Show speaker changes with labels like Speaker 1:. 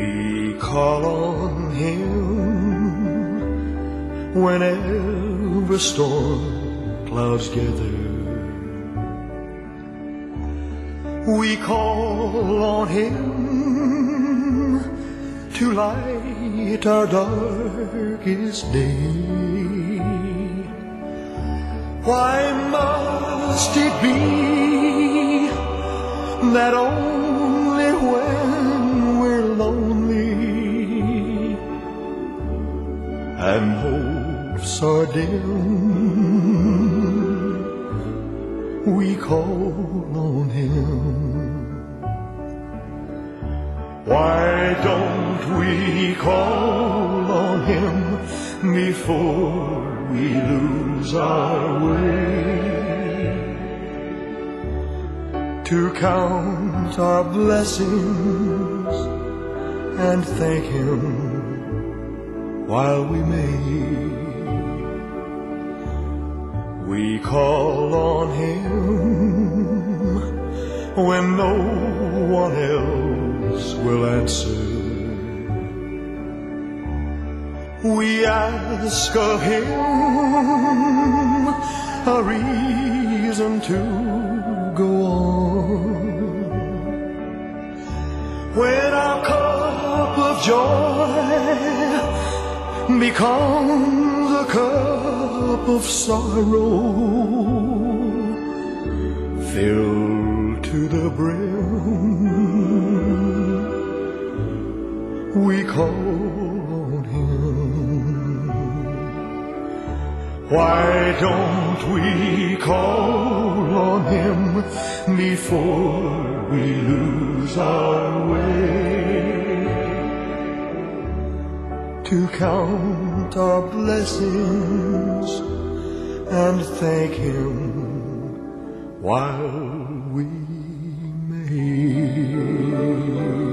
Speaker 1: We call on Him whenever storm clouds gather. We call on Him to light our darkest day. Why must it be that only when we're lonely and hopes are dim, we call on Him? Why don't we call on Him before we lose our way? To count our blessings and thank Him while we may. We call on Him when no one else will answer. We ask of Him a reason to go on. When our cup of joy becomes a cup of sorrow, filled to the brim, we call on Him. Why don't we call on Him before we lose our way? To count our blessings and thank Him while we may.